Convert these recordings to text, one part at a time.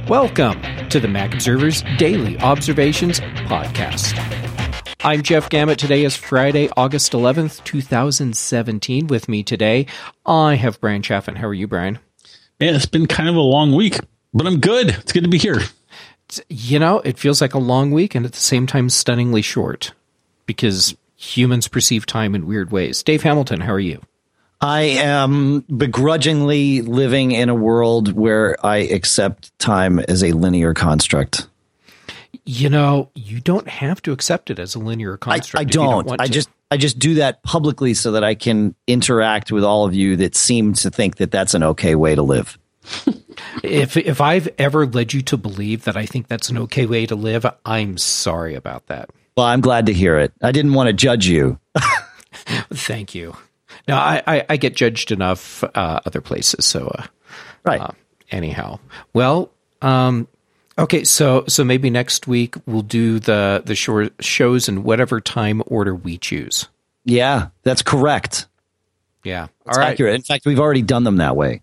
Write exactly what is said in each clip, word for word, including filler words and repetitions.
Welcome to the Mac Observer's Daily Observations Podcast. I'm Jeff Gamet. Today is Friday, August eleventh, twenty seventeen. With me today, I have Brian Chaffin. How are you, Brian? Yeah, it's been kind of a long week, but I'm good. It's good to be here. You know, it feels like a long week and at the same time stunningly short because humans perceive time in weird ways. Dave Hamilton, how are you? I am begrudgingly living in a world where I accept time as a linear construct. You know, you don't have to accept it as a linear construct. I, I don't. don't I just I just do that publicly so that I can interact with all of you that seem to think that that's an okay way to live. If if I've ever led you to believe that I think that's an okay way to live, I'm sorry about that. Well, I'm glad to hear it. I didn't want to judge you. Thank you. Now, I, I, I get judged enough uh, other places, so uh, right. Uh, anyhow, well, um, okay, so so maybe next week we'll do the the short shows in whatever time order we choose. Yeah, that's correct. Yeah, that's all right. Accurate. In fact, we've already done them that way.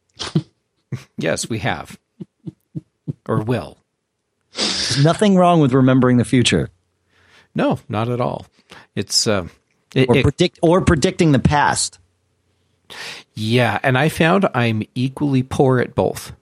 Yes, we have, or will. There's nothing wrong with remembering the future. No, not at all. It's. Uh, It, or it, predict or predicting the past. Yeah, and I found I'm equally poor at both.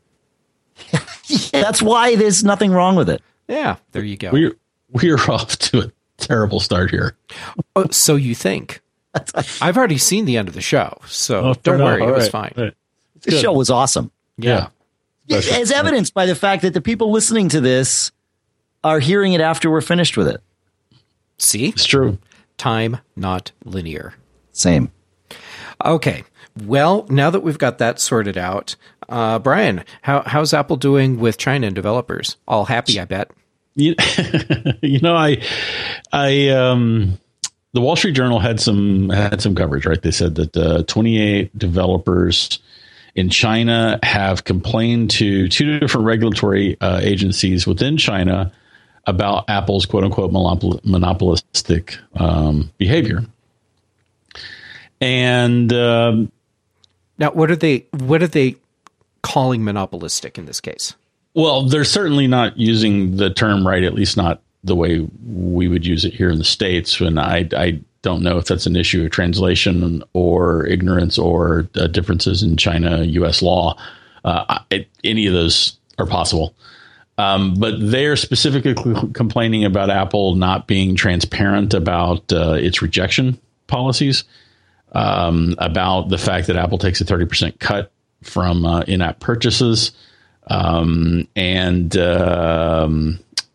That's why there's nothing wrong with it. Yeah, there you go. We're we're off to a terrible start here. Oh, so you think? I've already seen the end of the show, so oh, don't no, worry, it was right, fine. Right. The show was awesome. Yeah, yeah. As evidenced by the fact that the people listening to this are hearing it after we're finished with it. See, it's true. Time, not linear. Same. Okay. Well, now that we've got that sorted out, uh, Brian, how, how's Apple doing with China and developers? All happy, I bet. You, you know, I, I, um, the Wall Street Journal had some had some coverage, right? They said that uh, twenty-eight developers in China have complained to two different regulatory uh, agencies within China about Apple's quote unquote monopol- monopolistic um, behavior. And um, now, what are they? What are they calling monopolistic in this case? Well, they're certainly not using the term right, at least not the way we would use it here in the States. And I, I don't know if that's an issue of translation or ignorance or uh, differences in China U S law. Uh, it, any of those are possible. Um, but they're specifically complaining about Apple not being transparent about uh, its rejection policies, um, about the fact that Apple takes a thirty percent cut from uh, in-app purchases, um, and um,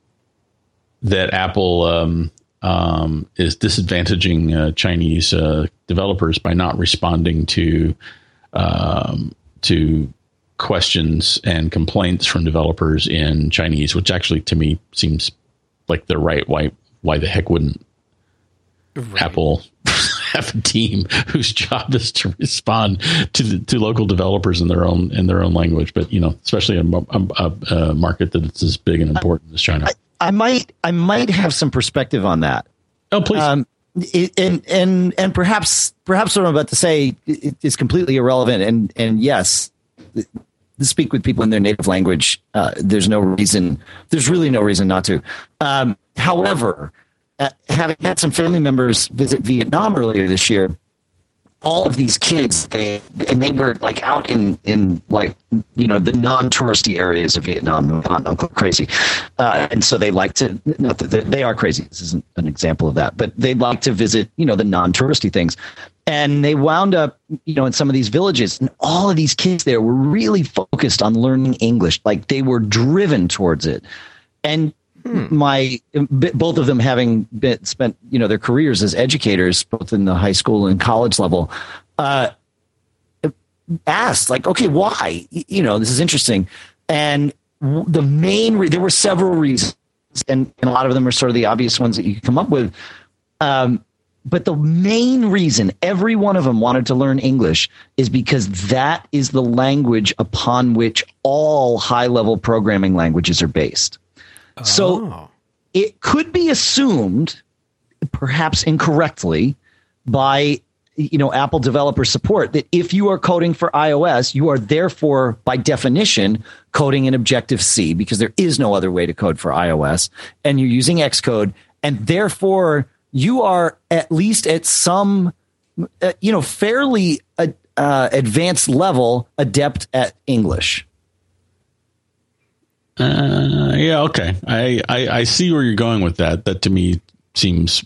that Apple um, um, is disadvantaging uh, Chinese uh, developers by not responding to um, to questions and complaints from developers in Chinese, which actually to me seems like they're right. Why, why the heck wouldn't right. Apple have a team whose job is to respond to the, to local developers in their own in their own language? But you know, especially in a, a, a market that is as big and important as China. I, I might I might have some perspective on that. Oh, please. Um, it, and and and perhaps perhaps what I'm about to say is completely irrelevant. And and yes. To speak with people in their native language, uh, there's no reason, there's really no reason not to. Um, however, uh, having had some family members visit Vietnam earlier this year, all of these kids, they and they were like out in, in like, you know, the non-touristy areas of Vietnam, not, not crazy. Uh, and so they like to, not that they are crazy. This isn't an example of that, but they like to visit, you know, the non-touristy things. And they wound up, you know, in some of these villages, and all of these kids there were really focused on learning English. Like they were driven towards it. And hmm. my, both of them having been, spent, you know, their careers as educators, both in the high school and college level, uh, asked like, okay, why? You know, this is interesting. And the main, re- there were several reasons, and, and a lot of them are sort of the obvious ones that you can come up with. Um, But the main reason every one of them wanted to learn English is because that is the language upon which all high-level programming languages are based. Oh. So it could be assumed, perhaps incorrectly, by you know, Apple developer support, that if you are coding for iOS, you are therefore, by definition, coding in Objective-C, because there is no other way to code for iOS, and you're using Xcode, and therefore you are at least at some, uh, you know, fairly uh, uh, advanced level adept at English. Uh, yeah, okay. I, I, I see where you're going with that. That to me seems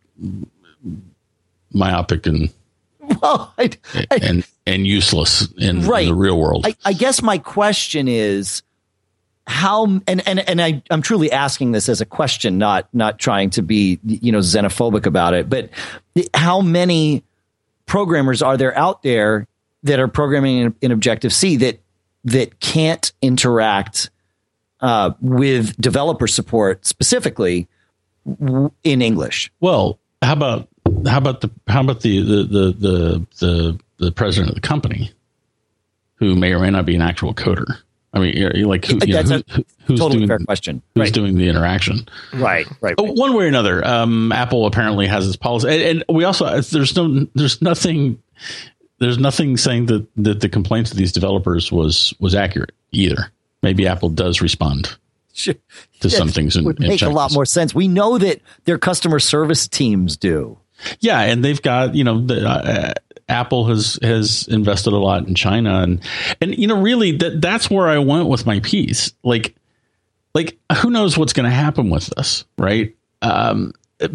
myopic and well, I, I, and and useless in, right. in the real world. I, I guess my question is how, and and and I I'm truly asking this as a question, not not trying to be, you know, xenophobic about it, but how many programmers are there out there that are programming in, in Objective-C that that can't interact uh, with developer support specifically w- in English? Well, how about how about the how about the the, the the the the president of the company, who may or may not be an actual coder? I mean, like who, you know, who, who, who's totally doing fair question. Who's right. doing the interaction? Right, right. right. One way or another, um, Apple apparently has its policy, and, and we also there's no there's nothing there's nothing saying that that the complaints of these developers was was accurate either. Maybe Apple does respond sure. to some things in, would in make Chinese. a lot more sense. We know that their customer service teams do. Yeah, and they've got, you know, the, uh, Apple has has invested a lot in China, and and you know, really that that's where I went with my piece. Like, like who knows what's going to happen with this, right? Um,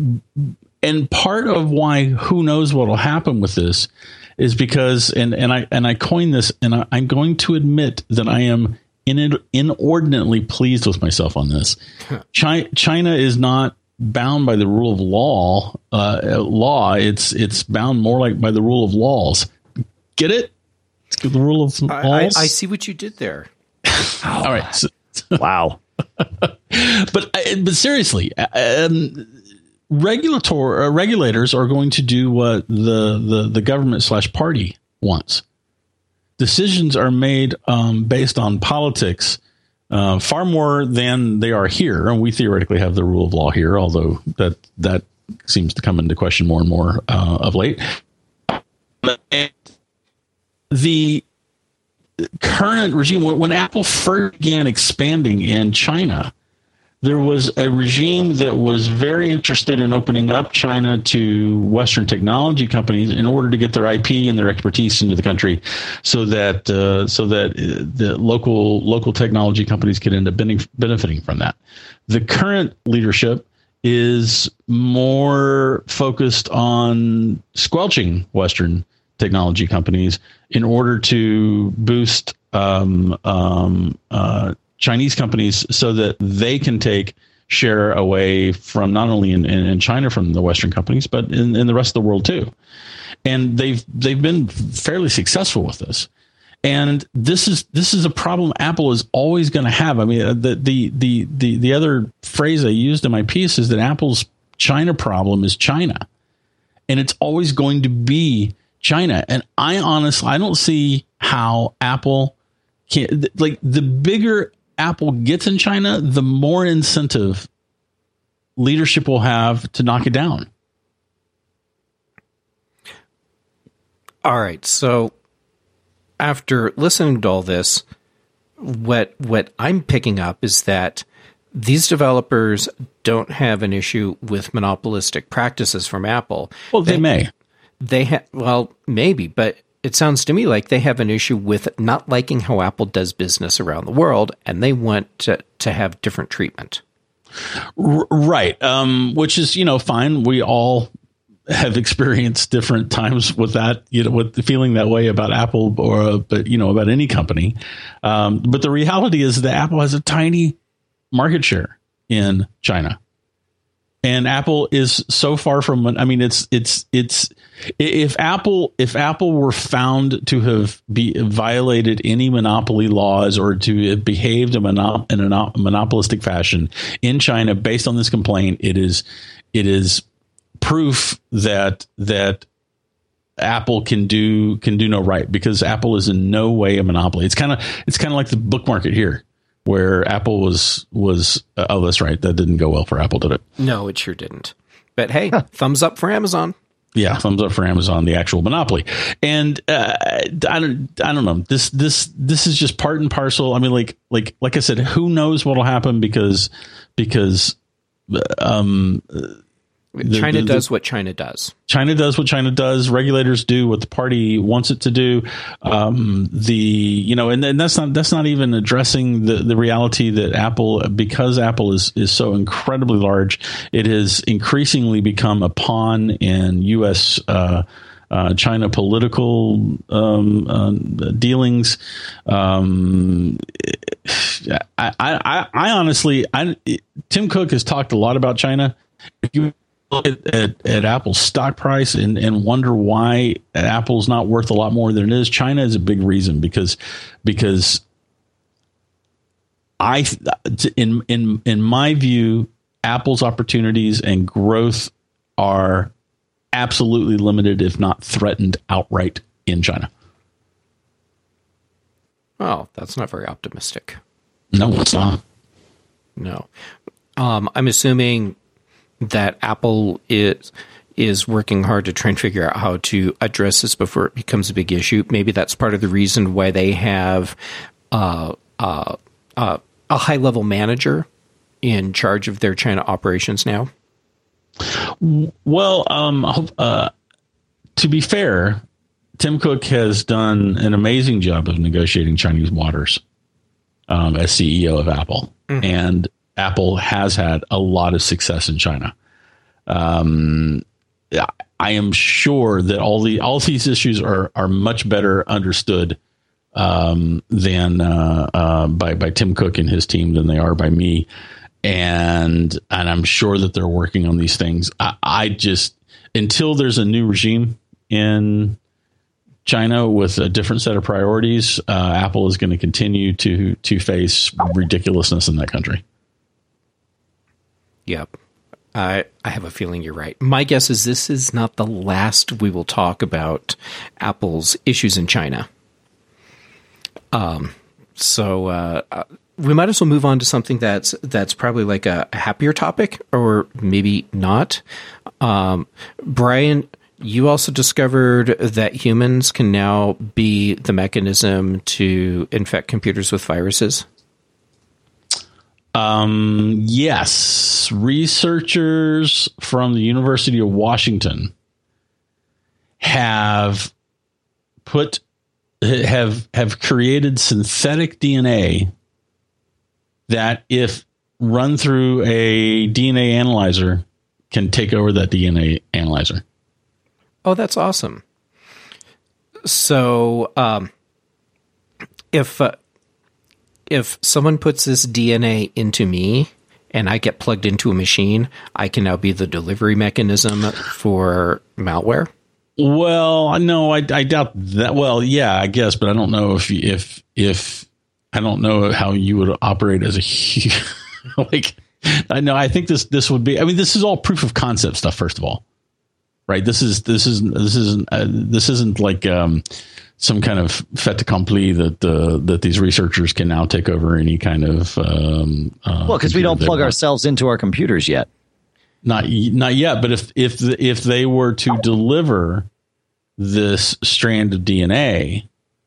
and part of why who knows what will happen with this is because, and and I and I coined this, and I, I'm going to admit that I am in, inordinately pleased with myself on this. China, China is not bound by the rule of law. Uh, law. It's it's bound more like by the rule of laws. Get it? It's the rule of I, laws. I, I see what you did there. All right. So, wow. but but seriously, um, regulator uh, regulators are going to do what the the, the government slash party wants. Decisions are made um, based on politics. Uh, far more than they are here. And we theoretically have the rule of law here, although that that seems to come into question more and more uh, of late. And the current regime, when Apple first began expanding in China, there was a regime that was very interested in opening up China to Western technology companies in order to get their I P and their expertise into the country, so that uh, so that the local local technology companies could end up benefiting from that. The current leadership is more focused on squelching Western technology companies in order to boost um, um, uh, Chinese companies so that they can take share away from not only in, in, in China from the Western companies, but in, in the rest of the world too. And they've they've been fairly successful with this. And this is this is a problem Apple is always going to have. I mean, the, the the the the other phrase I used in my piece is that Apple's China problem is China, and it's always going to be China. And I honestly I don't see how Apple can, like, the bigger Apple gets in China, the more incentive leadership will have to knock it down. All right. So after listening to all this, what what I'm picking up is that these developers don't have an issue with monopolistic practices from Apple. Well, they, they may. They have, well, maybe, but it sounds to me like they have an issue with not liking how Apple does business around the world, and they want to, to have different treatment. R- right. Um, which is, you know, fine. We all have experienced different times with that, you know, with feeling that way about Apple or, but, you know, about any company. Um, but the reality is that Apple has a tiny market share in China. And Apple is so far from, I mean, it's, it's, it's, if Apple, if Apple were found to have be violated any monopoly laws or to have behaved in, monop- in a monopolistic fashion in China based on this complaint, it is, it is proof that, that Apple can do, can do no right, because Apple is in no way a monopoly. It's kind of, it's kind of like the book market here, where Apple was, was, uh, oh, that's right. That didn't go well for Apple, did it? No, it sure didn't. But hey, thumbs up for Amazon. Yeah, thumbs up for Amazon, the actual monopoly. And uh, I don't, I don't know. This, this, this is just part and parcel. I mean, like, like, like I said, who knows what'll happen because, because, um, the, China the, the, does what China does. China does what China does. Regulators do what the party wants it to do. Um, the, you know, and, and that's not, that's not even addressing the, the reality that Apple, because Apple is, is so incredibly large, it has increasingly become a pawn in U S, uh, uh, China political, um, uh, dealings. Um, I, I, I honestly, I, Tim Cook has talked a lot about China. If you At, at, at Apple's stock price and, and wonder why Apple's not worth a lot more than it is, China is a big reason because because I in in in my view, Apple's opportunities and growth are absolutely limited, if not threatened outright, in China. Oh, that's not very optimistic. No, it's not. No, um, I'm assuming that Apple is is working hard to try and figure out how to address this before it becomes a big issue. Maybe that's part of the reason why they have uh, uh, uh, a high-level manager in charge of their China operations now. Well, um, uh, to be fair, Tim Cook has done an amazing job of negotiating Chinese waters um, as C E O of Apple. Mm-hmm. And Apple has had a lot of success in China. Um, I am sure that all the all these issues are are much better understood um, than uh, uh, by by Tim Cook and his team than they are by me, and and I'm sure that they're working on these things. I, I just until there's a new regime in China with a different set of priorities, uh, Apple is going to continue to to face ridiculousness in that country. Yep. I I have a feeling you're right. My guess is this is not the last we will talk about Apple's issues in China. Um, so uh, we might as well move on to something that's that's probably like a, a happier topic, or maybe not. Um, Brian, you also discovered that humans can now be the mechanism to infect computers with viruses. Um, yes, researchers from the University of Washington have put have have created synthetic D N A that, if run through a D N A analyzer, can take over that D N A analyzer. Oh, that's awesome. So, um, if uh, if someone puts this D N A into me and I get plugged into a machine, I can now be the delivery mechanism for malware? Well, no, I, I doubt that. Well, yeah, I guess, but I don't know if if if I don't know how you would operate as a like. I know. I think this this would be. I mean, this is all proof of concept stuff. First of all, right? This is this is this isn't uh, this isn't like um, some kind of fait accompli that uh, that these researchers can now take over any kind of. Um, uh, well, because we don't plug ourselves into our computers yet. Not not yet, but if if the, if they were to deliver this strand of D N A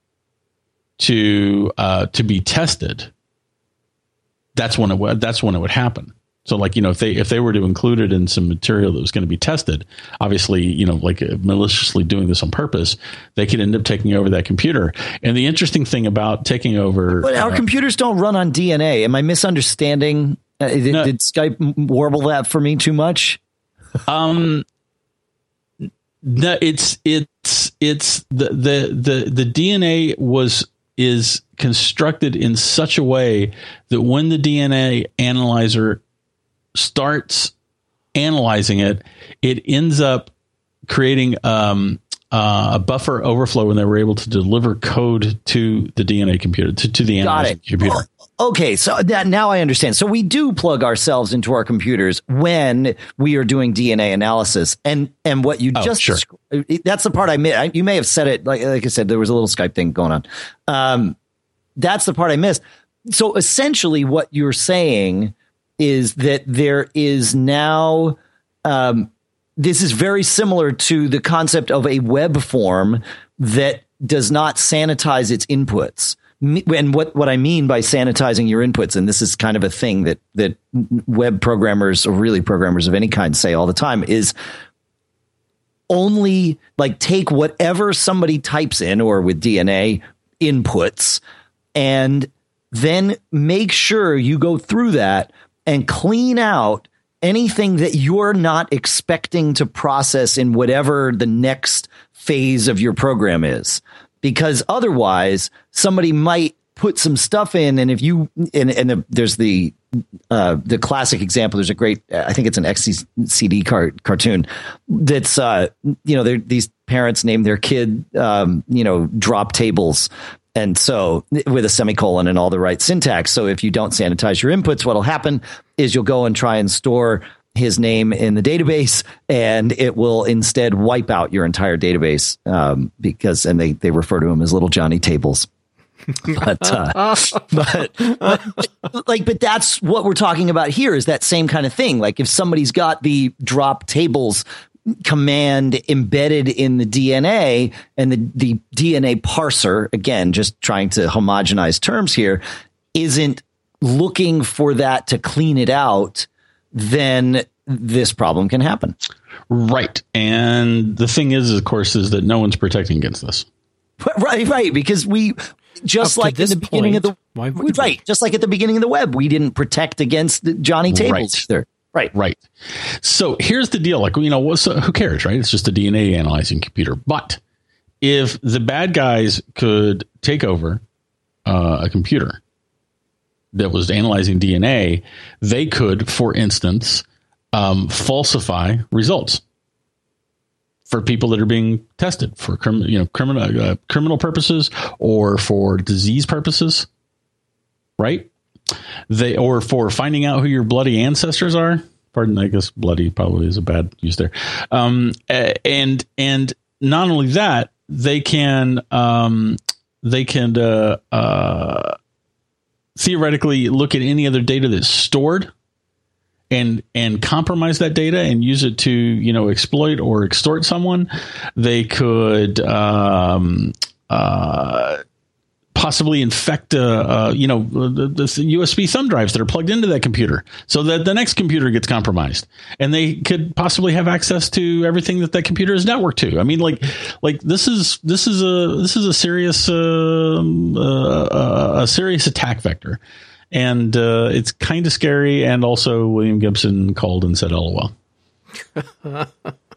to uh, to be tested, that's when it would that's when it would happen. So, like, you know, if they if they were to include it in some material that was going to be tested, obviously, you know, like maliciously doing this on purpose, they could end up taking over that computer. And the interesting thing about taking over, but our uh, computers don't run on D N A. Am I misunderstanding? Uh, did, no, did Skype warble that for me too much? um, no, it's it's it's the the the the D N A was is constructed in such a way that when the D N A analyzer starts analyzing it, it ends up creating um, uh, a buffer overflow when they were able to deliver code to the D N A computer to, to the analyzing computer. Okay, so that now I understand. So we do plug ourselves into our computers when we are doing D N A analysis, and and what you oh, just sure. that's the part I missed. You may have said it like like I said, there was a little Skype thing going on. Um, that's the part I missed. So essentially, what you're saying is that there is now um, this is very similar to the concept of a web form that does not sanitize its inputs. And what, what I mean by sanitizing your inputs, and this is kind of a thing that, that web programmers or really programmers of any kind say all the time, is only like take whatever somebody types in or with D N A inputs and then make sure you go through that and clean out anything that you're not expecting to process in whatever the next phase of your program is. Because otherwise, somebody might put some stuff in, and if you and, and the, there's the uh, the classic example. There's a great, I think it's an X C D car, cartoon that's uh, you know these parents name their kid um, you know drop tables, and so with a semicolon and all the right syntax. So if you don't sanitize your inputs, what'll happen is you'll go and try and store his name in the database, and it will instead wipe out your entire database um, because, and they, they refer to him as little Johnny tables. But, uh, but, but like, but that's what we're talking about here is that same kind of thing. Like if somebody's got the drop tables command embedded in the D N A and the, the D N A parser, again, just trying to homogenize terms here, isn't looking for that to clean it out, then this problem can happen. Right. And the thing is, of course, is that no one's protecting against this. Right, right. Because we, just like in the beginning point, of the, why would right, we? just like at the beginning of the web, we didn't protect against the Johnny tables right. either. Right. Right. So here's the deal. Like, you know, so who cares, right? It's just a D N A analyzing computer. But if the bad guys could take over uh, a computer that was analyzing D N A, they could, for instance, um, falsify results for people that are being tested for crim- you know, criminal uh, criminal purposes or for disease purposes, right? They or for finding out who your bloody ancestors are. Pardon, I guess bloody probably is a bad use there. Um, and and not only that, they can um, they can uh, uh, theoretically look at any other data that's stored and and compromise that data and use it to, you know, exploit or extort someone. They could um, uh, possibly infect, uh, uh, you know, the, the U S B thumb drives that are plugged into that computer so that the next computer gets compromised. And they could possibly have access to everything that that computer is networked to. I mean, like, like this is this is a this is a serious uh, uh, a serious attack vector. And uh, it's kind of scary. And also William Gibson called and said, L O L.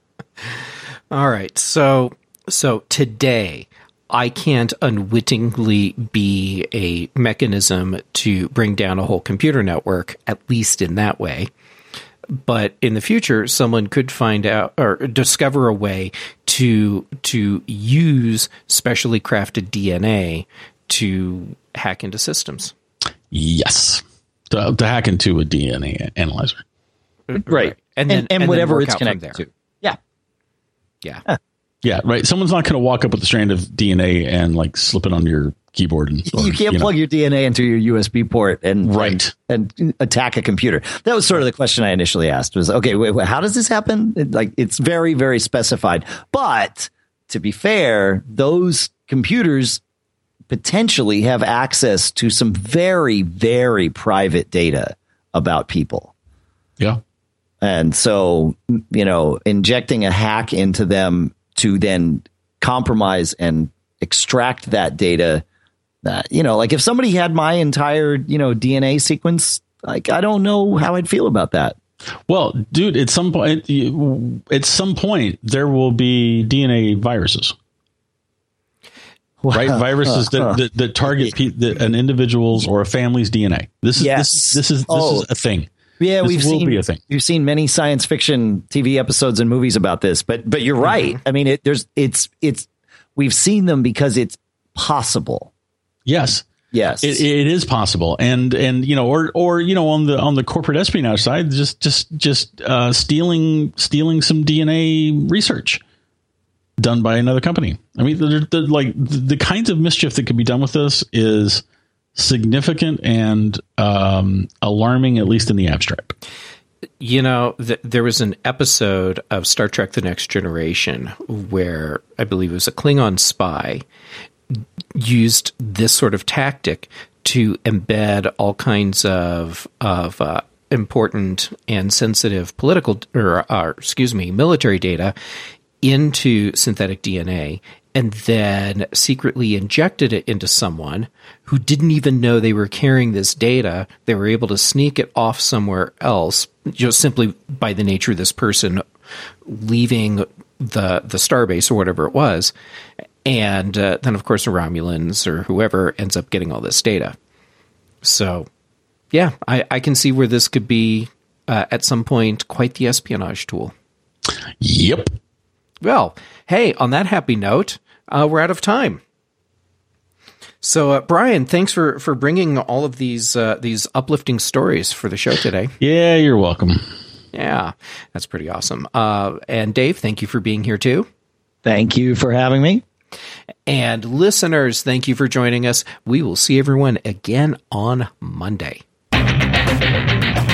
All right. So so today, I can't unwittingly be a mechanism to bring down a whole computer network, at least in that way. But in the future, someone could find out or discover a way to to use specially crafted D N A to hack into systems. Yes, to, to hack into a D N A analyzer. Right, right. and then and, and, and whatever then it's connected to. Yeah, yeah. yeah. Yeah, right. Someone's not going to walk up with a strand of D N A and like slip it onto your keyboard. And or, you can't you plug know. your D N A into your U S B port and right and, and attack a computer. That was sort of the question I initially asked was, okay, wait, wait, how does this happen? It, like it's very, very specified. But to be fair, those computers potentially have access to some very, very private data about people. Yeah. And so, you know, injecting a hack into them to then compromise and extract that data, uh, you know, like if somebody had my entire, you know, D N A sequence, like, I don't know how I'd feel about that. Well, dude, at some point, at some point, there will be D N A viruses. Right, viruses that, that, that target pe- that an individual's or a family's D N A. This is yes. this, this is this oh. is a thing. Yeah, this we've will seen be a thing. We've seen many science fiction T V episodes and movies about this, but but you're right. I mean, it, there's it's it's we've seen them because it's possible. Yes. Yes, it, it is possible, and and you know, or or you know, on the on the corporate espionage side, just just just uh, stealing stealing some D N A research done by another company. I mean, they're, they're like the, the kinds of mischief that could be done with this is significant and um, alarming, at least in the abstract. You know, th- there was an episode of Star Trek The Next Generation where I believe it was a Klingon spy used this sort of tactic to embed all kinds of of uh, important and sensitive political or uh, excuse me military data into synthetic D N A, and then secretly injected it into someone who didn't even know they were carrying this data. They were able to sneak it off somewhere else, just simply by the nature of this person leaving the the starbase or whatever it was. And uh, then, of course, the Romulans or whoever ends up getting all this data. So, yeah, I, I can see where this could be, uh, at some point, quite the espionage tool. Yep. Well, hey, on that happy note, uh, we're out of time. So, uh, Brian, thanks for, for bringing all of these uh, these uplifting stories for the show today. Yeah, you're welcome. Yeah, that's pretty awesome. Uh, and Dave, thank you for being here, too. Thank you for having me. And listeners, thank you for joining us. We will see everyone again on Monday.